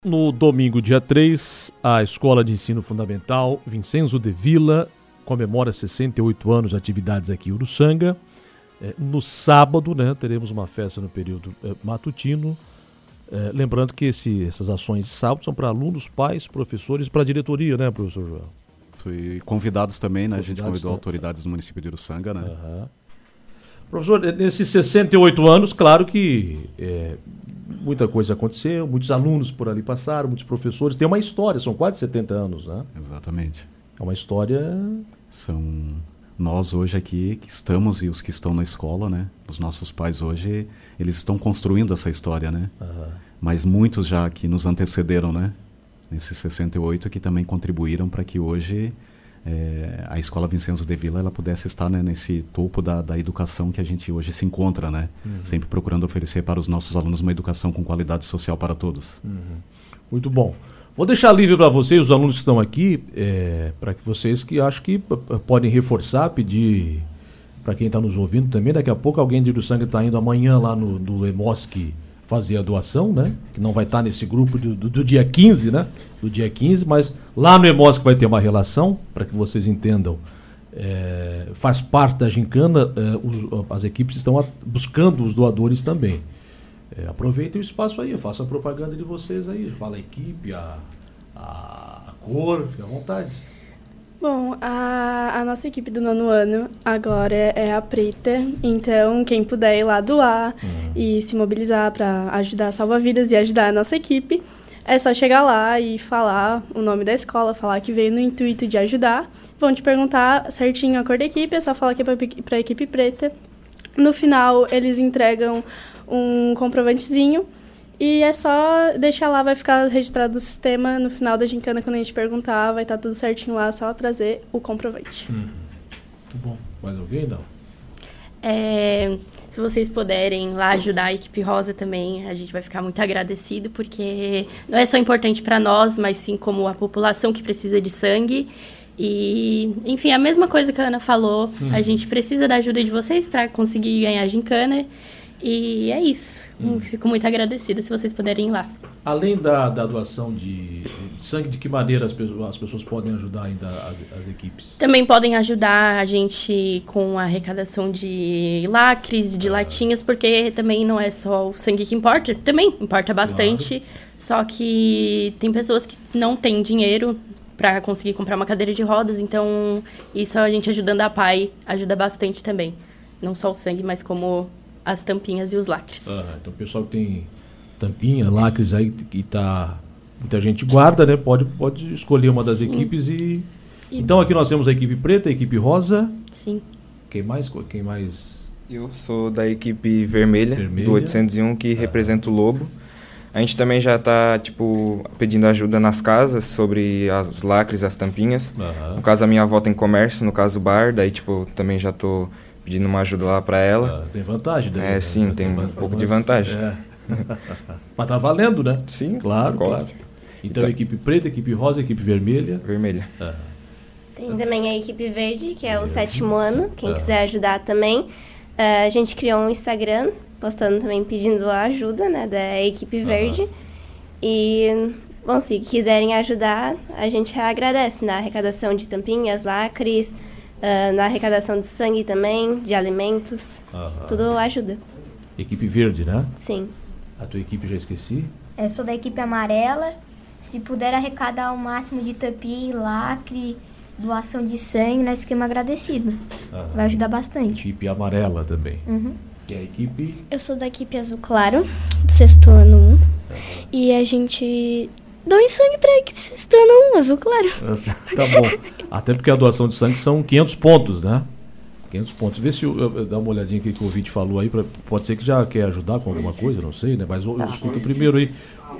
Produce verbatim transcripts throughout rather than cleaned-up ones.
No domingo, dia três, a Escola de Ensino Fundamental Vincenzo de Villa comemora sessenta e oito anos de atividades aqui em Uruçanga. É, no sábado, né, teremos uma festa no período é, matutino. É, lembrando que esse, essas ações de sábado são para alunos, pais, professores, para a diretoria, né, professor Joel? E convidados também, né? Convidados, a gente convidou né? autoridades do município de Uruçanga, né? Uhum. Professor, nesses sessenta e oito anos, claro que é, muita coisa aconteceu, muitos alunos por ali passaram, muitos professores. Tem uma história, são quase setenta anos, né? Exatamente. É uma história... São nós hoje aqui que estamos e os que estão na escola, né? Os nossos pais hoje, eles estão construindo essa história, né? Uhum. Mas muitos já que nos antecederam, né? Nesses sessenta e oito que também contribuíram para que hoje é, a Escola Vincenzo de Villa ela pudesse estar, né, nesse topo da, da educação que a gente hoje se encontra, né? Uhum. Sempre procurando oferecer para os nossos alunos uma educação com qualidade social para todos. Uhum. Muito bom. Vou deixar livre para vocês, os alunos que estão aqui, é, para que vocês que acho que p- podem reforçar, pedir para quem está nos ouvindo também. Daqui a pouco alguém de Uruçanga está indo amanhã lá no do EMOSC fazer a doação, né? Que não vai estar nesse grupo do, do, do dia quinze, né? Do dia quinze, mas lá no EMOSC vai ter uma relação, para que vocês entendam. É, faz parte da gincana, é, os, as equipes estão a, buscando os doadores também. É, aproveitem o espaço aí, faça a propaganda de vocês aí, fala a equipe, a, a cor, fica à vontade. Bom, a, a nossa equipe do nono ano agora é a preta, então quem puder ir lá doar uhum. e se mobilizar para ajudar a salva-vidas e ajudar a nossa equipe, é só chegar lá e falar o nome da escola, falar que veio no intuito de ajudar. Vão te perguntar certinho a cor da equipe, é só falar que é para a equipe preta. No final, eles entregam um comprovantezinho e é só deixar lá, vai ficar registrado no sistema. No final da gincana, quando a gente perguntar, vai estar tudo certinho lá, só trazer o comprovante. Hum. Bom, mais alguém, não? É, se vocês puderem lá ajudar a equipe rosa também, a gente vai ficar muito agradecido, porque não é só importante para nós, mas sim como a população que precisa de sangue. E, enfim, a mesma coisa que a Ana falou, hum. a gente precisa da ajuda de vocês para conseguir ganhar a gincana. E é isso. Hum. Fico muito agradecida se vocês puderem ir lá. Além da, da doação de, de sangue, de que maneira as pessoas, as pessoas podem ajudar ainda as, as equipes? Também podem ajudar a gente com a arrecadação de lacres, de ah. latinhas, porque também não é só o sangue que importa. Também importa bastante. Claro. Só que tem pessoas que não têm dinheiro para conseguir comprar uma cadeira de rodas. Então, isso a gente ajudando a P A I ajuda bastante também. Não só o sangue, mas como as tampinhas e os lacres. Ah, então o pessoal que tem tampinha, lacres aí, que tá, muita gente guarda, né? Pode, pode escolher uma das Sim. equipes e... e... Então aqui nós temos a equipe preta, a equipe rosa. Sim. Quem mais? Quem mais? Eu sou da equipe vermelha, vermelha. do oitocentos e um, que ah. representa o Lobo. A gente também já está, tipo, pedindo ajuda nas casas sobre os lacres, as tampinhas. Ah. No caso, a minha avó tem comércio, no caso, o bar. Daí, tipo, também já tô pedindo uma ajuda lá para ela. Ah, tem vantagem, né? É, sim, tem, tem um vantagem, pouco de vantagem. É. Mas tá valendo, né? Sim, claro, claro. Então, então, equipe preta, equipe rosa, equipe vermelha. Vermelha. Ah. Tem também a equipe verde, que é o sétimo ano. Quem ah. quiser ajudar também. Uh, a gente criou um Instagram, postando também, pedindo a ajuda, né, da equipe verde. Ah. E, bom, se quiserem ajudar, a gente agradece na arrecadação de tampinhas, lacres, Uh, na arrecadação de sangue também, de alimentos, Aham. tudo ajuda. Equipe verde, né? Sim. A tua equipe já esqueci? Eu sou da equipe amarela. Se puder arrecadar o máximo de tampinha, lacre, doação de sangue, nós ficamos agradecidos. Aham. Vai ajudar bastante. Equipe amarela também. Uhum. E a equipe? Eu sou da equipe azul claro, do sexto ano um. E a gente... doe sangue para a equipe sexto ano um, azul claro. Tá bom. Até porque a doação de sangue são quinhentos pontos, né? quinhentos pontos. Vê se eu, eu, dá uma olhadinha aqui que o ouvinte falou aí. Pra, pode ser que já quer ajudar com alguma coisa, não sei, né? Mas eu, eu escuto primeiro aí.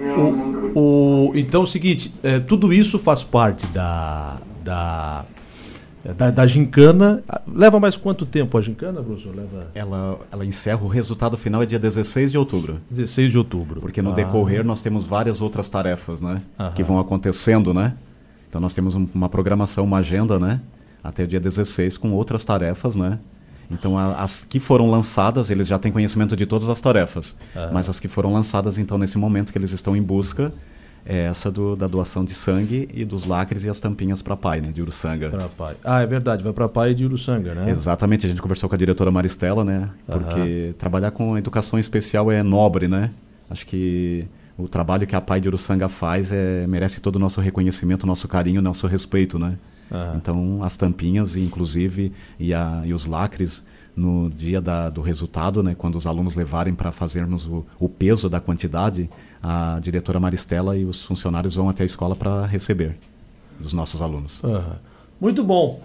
O, o, então é o seguinte, é, tudo isso faz parte da... da Da, da gincana. Leva mais quanto tempo a gincana, professor? Leva... Ela, ela encerra, o resultado final é dia dezesseis de outubro. dezesseis de outubro. Porque no ah. decorrer nós temos várias outras tarefas, né? Aham. Que vão acontecendo, né? Então nós temos um, uma programação, uma agenda, né? Até o dia dezesseis com outras tarefas, né? Então a, as que foram lançadas, eles já têm conhecimento de todas as tarefas. Aham. Mas as que foram lançadas, então nesse momento que eles estão em busca, é essa do, da doação de sangue e dos lacres e as tampinhas para a P A I, né, de Uruçanga. Para a P A I. Ah, é verdade, vai para a P A I de Uruçanga, né? Exatamente, a gente conversou com a diretora Maristela, né? Porque uhum. trabalhar com educação especial é nobre, né? Acho que o trabalho que a P A I de Uruçanga faz é, merece todo o nosso reconhecimento, nosso carinho, nosso respeito, né? Uhum. Então, as tampinhas, inclusive, e, a, e os lacres, no dia da, do resultado, né, quando os alunos levarem para fazermos o, o peso da quantidade, a diretora Maristela e os funcionários vão até a escola para receber dos nossos alunos. Uhum. Muito bom.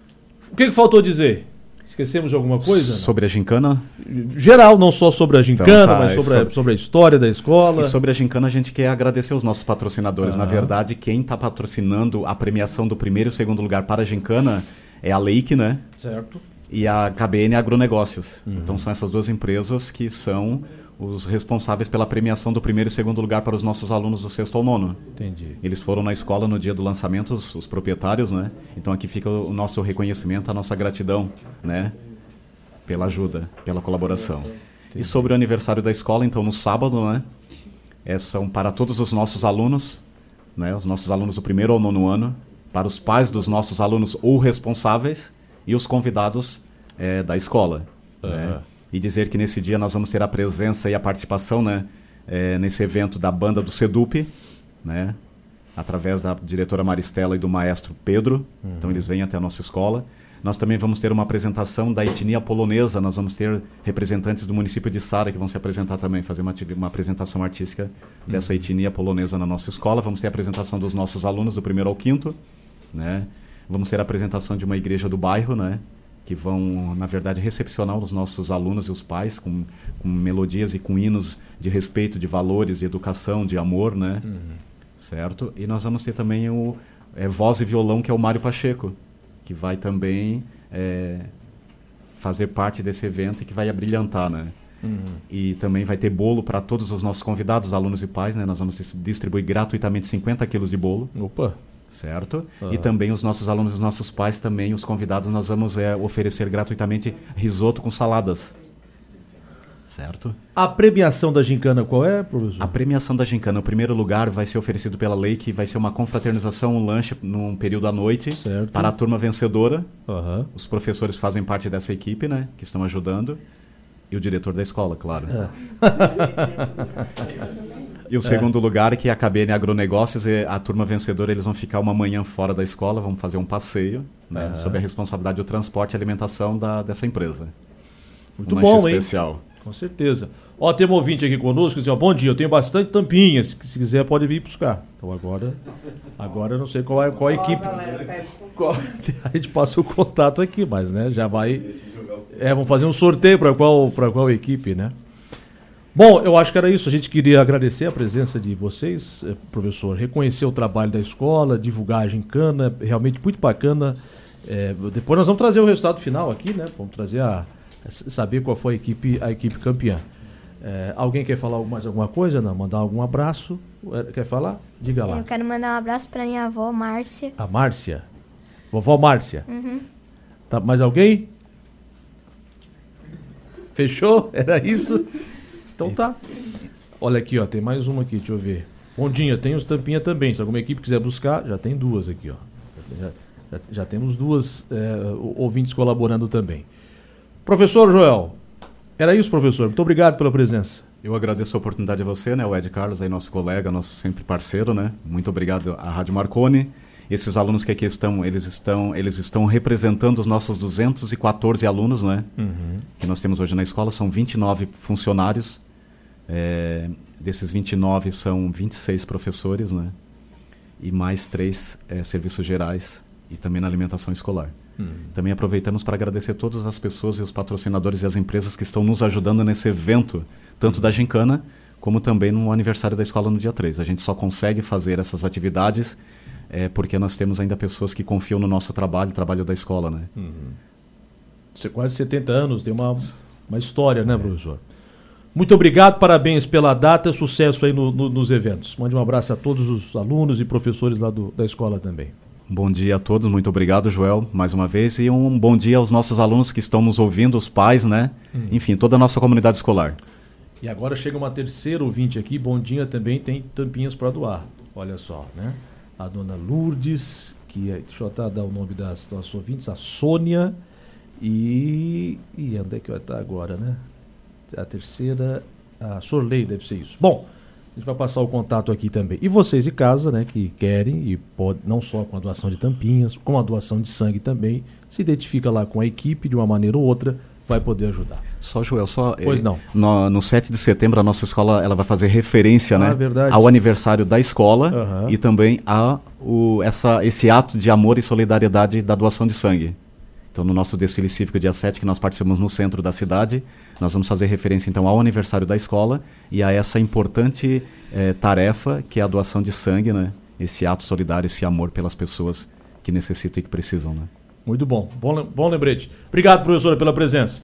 O que, que faltou dizer? Esquecemos de alguma coisa? Sobre não? a gincana? Geral, não só sobre a gincana, então, tá, mas sobre, sobre... A, sobre a história da escola. E sobre a gincana a gente quer agradecer os nossos patrocinadores. Uhum. Na verdade, quem está patrocinando a premiação do primeiro e segundo lugar para a gincana é a Leike, né? Certo. E a K B N Agronegócios. Uhum. Então são essas duas empresas que são os responsáveis pela premiação do primeiro e segundo lugar para os nossos alunos do sexto ao nono. Entendi. Eles foram na escola no dia do lançamento, os, os proprietários, né? Então aqui fica o nosso reconhecimento, a nossa gratidão, né? Pela ajuda, pela colaboração. Entendi. E sobre o aniversário da escola, então no sábado, né? É, são para todos os nossos alunos, né? Os nossos alunos do primeiro ao nono ano, para os pais dos nossos alunos ou responsáveis e os convidados é, da escola. Uhum. Né? E dizer que nesse dia nós vamos ter a presença e a participação, né, é, nesse evento da banda do SEDUP, né, através da diretora Maristela e do maestro Pedro. Uhum. Então eles vêm até a nossa escola. Nós também vamos ter uma apresentação da etnia polonesa. Nós vamos ter representantes do município de Sara que vão se apresentar também, fazer uma, uma apresentação artística uhum. dessa etnia polonesa na nossa escola. Vamos ter a apresentação dos nossos alunos do primeiro ao quinto, né? Vamos ter a apresentação de uma igreja do bairro, né? Que vão, na verdade, recepcionar os nossos alunos e os pais com, com melodias e com hinos de respeito, de valores, de educação, de amor, né? Uhum. Certo? E nós vamos ter também o é, voz e violão, que é o Mário Pacheco, que vai também é, fazer parte desse evento e que vai abrilhantar, né? Uhum. E também vai ter bolo para todos os nossos convidados, alunos e pais, né? Nós vamos distribuir gratuitamente cinquenta quilos de bolo. Opa! Certo? Uhum. E também os nossos alunos e os nossos pais, também os convidados, nós vamos é, oferecer gratuitamente risoto com saladas. Certo? A premiação da gincana qual é, professor? A premiação da gincana, o primeiro lugar vai ser oferecido pela lei, que vai ser uma confraternização, um lanche num período à noite, certo, para a turma vencedora. Uhum. Os professores fazem parte dessa equipe, né, que estão ajudando. E o diretor da escola, claro. É. E o segundo é. lugar, que é a K B N Agronegócios, e a turma vencedora, eles vão ficar uma manhã fora da escola, vão fazer um passeio, né, é. sob a responsabilidade do transporte e alimentação da, dessa empresa. Muito um bom, especial. Hein? Com certeza. Ó, tem um ouvinte aqui conosco, diz, ó, bom dia, eu tenho bastante tampinhas, que se quiser pode vir buscar. Então agora, agora eu não sei qual é qual a equipe. Qual, a gente passa o contato aqui, mas né, já vai... É, vamos fazer um sorteio para qual, para qual equipe, né? Bom, eu acho que era isso. A gente queria agradecer a presença de vocês, professor, reconhecer o trabalho da escola, divulgar a gincana, realmente muito bacana. É, depois nós vamos trazer o resultado final aqui, né? Vamos trazer a, saber qual foi a equipe, a equipe campeã. É, alguém quer falar mais alguma coisa? Não? Mandar algum abraço? Quer falar? Diga lá. Eu quero mandar um abraço para minha avó, Márcia. A Márcia? Vovó Márcia? Uhum. Tá, mais alguém? Fechou? Era isso? Então tá. Olha aqui, ó, tem mais uma aqui, deixa eu ver. Ondinha, tem os tampinha também. Se alguma equipe quiser buscar, já tem duas aqui, ó. Já, já, já temos duas é, ouvintes colaborando também. Professor Joel, era isso, professor. Muito obrigado pela presença. Eu agradeço a oportunidade a você, né, o Ed Carlos, aí nosso colega, nosso sempre parceiro, né? Muito obrigado à Rádio Marconi. Esses alunos que aqui estão, eles estão, eles estão representando os nossos duzentos e quatorze alunos, né? Uhum. Que nós temos hoje na escola, são vinte e nove funcionários. É, desses vinte e nove são vinte e seis professores, né? E mais três é, serviços gerais e também na alimentação escolar. Uhum. Também aproveitamos para agradecer todas as pessoas e os patrocinadores e as empresas que estão nos ajudando nesse evento, tanto da gincana como também no aniversário da escola no dia três. A gente só consegue fazer essas atividades é, porque nós temos ainda pessoas que confiam no nosso trabalho, trabalho da escola, né? Uhum. Você quase setenta anos, tem uma, uma história, né, professor? Muito obrigado, parabéns pela data, sucesso aí no, no, nos eventos. Mande um abraço a todos os alunos e professores lá do, da escola também. Bom dia a todos, muito obrigado, Joel, mais uma vez, e um bom dia aos nossos alunos que estão nos ouvindo, os pais, né? Hum. Enfim, toda a nossa comunidade escolar. E agora chega uma terceira ouvinte aqui, bom dia também, tem tampinhas para doar. Olha só, né? A dona Lourdes, que é, deixa eu até dar o nome das nossas ouvintes, a Sônia e... e onde é que vai estar agora, né? A terceira, a Sorley, deve ser isso. Bom, a gente vai passar o contato aqui também. E vocês de casa, né, que querem, e pode, não só com a doação de tampinhas, com a doação de sangue também, se identifica lá com a equipe de uma maneira ou outra, vai poder ajudar. Só, Joel, só... Pois eh, não. No, no sete de setembro, a nossa escola ela vai fazer referência, Ah, né, verdade. ao aniversário da escola Aham. e também a o, essa, esse ato de amor e solidariedade da doação de sangue. Então, no nosso desfile cívico, dia sete, que nós participamos no centro da cidade, nós vamos fazer referência, então, ao aniversário da escola e a essa importante eh, tarefa que é a doação de sangue, né, esse ato solidário, esse amor pelas pessoas que necessitam e que precisam, né. Muito bom. Bom, bom lembrete. Obrigado, professora, pela presença.